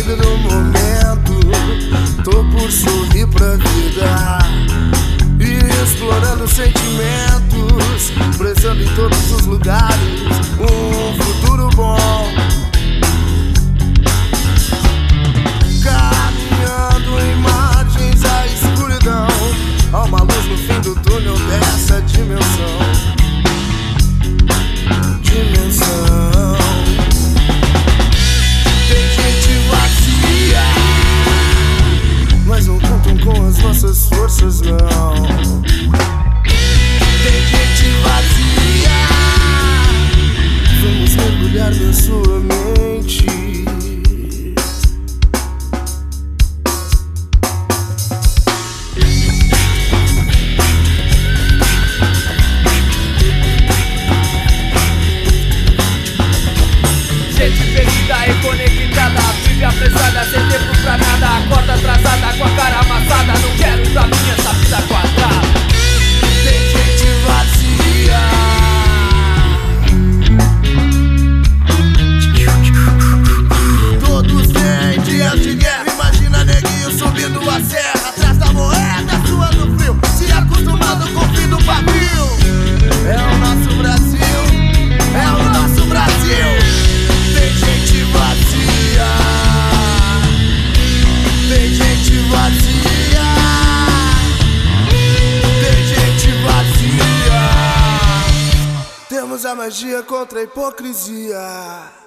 vibe do momento. Tô por sorrir pra vida e explorando sentimentos, prezando em todos os lugares um futuro bom. Caminhando em margens à escuridão, há uma luz no fim do túnel dessa dimensão. Tem gente vazia, mas não contam com as nossas forças, não. Tem gente vazia, vamos mergulhar na sua mente. Gente perdida e conectada, vive apressada, sem tempo pra nada. Acorda atrasada, com a cara amassada, não quero pra mim essa vida quadrada. Tem gente vazia, todos têm dias de guerra. Imagina neguinho subindo a serra, atrás da moeda, suando frio, se acostumando com o fim do pavio. É o nosso Brasil, é o nosso Brasil. Tem gente vazia, tem gente vazia, tem gente vazia. Temos a magia contra a hipocrisia.